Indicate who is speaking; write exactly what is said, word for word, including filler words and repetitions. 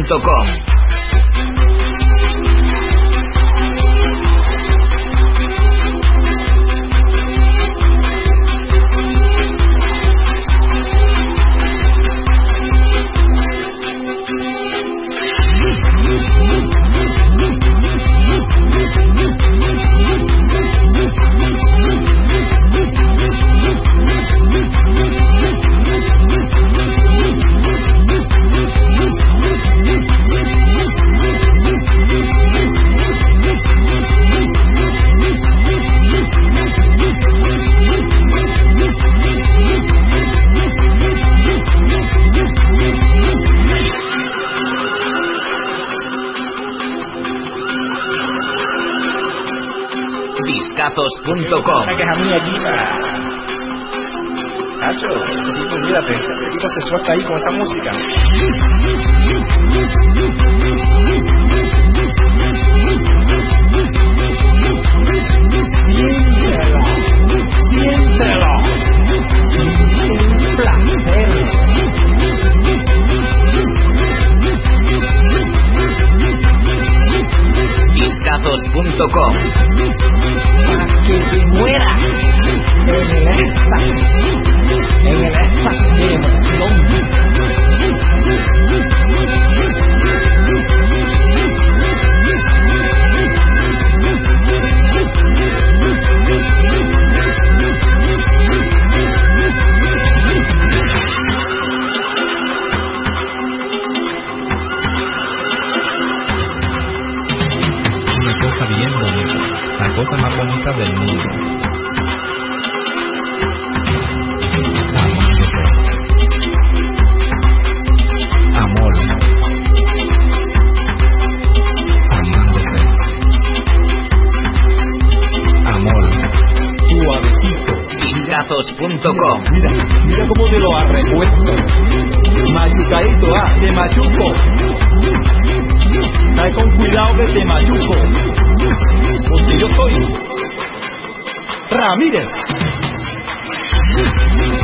Speaker 1: punto com. Discazos punto com.
Speaker 2: Una queja mía aquí para... Cacho, ese tipo, mírate, ese tipo se suelta ahí con esa música. Siéntelo, siéntelo. Siente el placer.
Speaker 1: Discazos punto com.
Speaker 2: Para que te muera en el éxtasis, en el éxtasis de emoción.
Speaker 3: Una cosa bien bonita, la cosa más bonita del mundo. Amándose. Amor. Amándose. Amor.
Speaker 2: Suavecito.
Speaker 1: Discazos punto com.
Speaker 2: Mira, mira cómo te lo arrecuesto. Machucadito, ah, te machuco. Trae con cuidado que te machuco. Porque yo soy Ramírez.